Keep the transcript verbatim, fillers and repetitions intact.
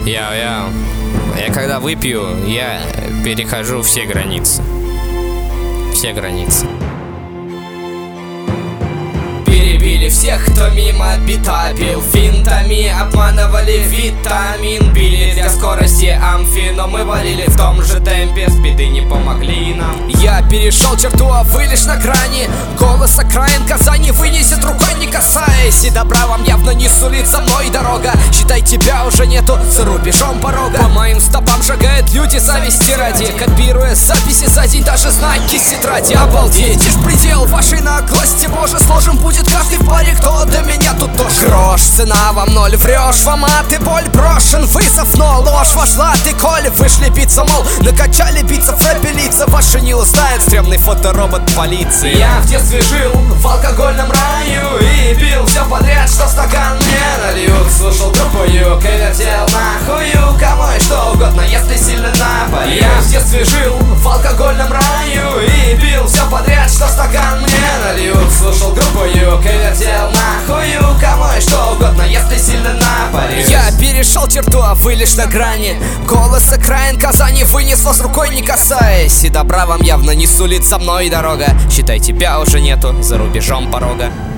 Яу-яу. Я когда выпью, я перехожу все границы. Все границы. Перебили всех, кто мимо бита бил финтами, обманывали витамин. Били для скорости амфи, но мы валили в том же темпе. Спиды не помогли нам. Я перешел черту, а вы лишь на грани. Голос окраин Казани вынесет рукой, не касаясь. И добра вам явно не сулит со мной дорога. Считай, тебя уже нету за рубежом порога. По моим стопам шагают люди зависти ради, копируя записи за день, даже знаки тетради. Обалдеть, лишь предел вашей наглости, боже, сложен будет каждый в паре, кто до меня тут тоже. Грош, цена вам ноль, врешь, вам ад и боль брошен. Вызов, но ложь вошла, ты коль вышли биться, мол, накачали биться, рэпе лица ваши не узнает стрёмный фоторобот полиции. Я в детстве жил в алкогольном раю и пил все подряд, что стакан мне нальют. Слушал группу Юг и вертел нахую кому и что угодно, если сильно напоют. Я в детстве жил в алкогольном раю и пил все подряд, что стакан мне нальют. Слушал группу Юг и вертел нахую кому и что угодно, если сильно напоют. Я перешел черту, а вы лишь на грани. Голос окраин Казани вынесло с рукой, не касаясь. И добра вам явно не сулит со мной дорога. Считай, тебя уже нету за рубежом порога.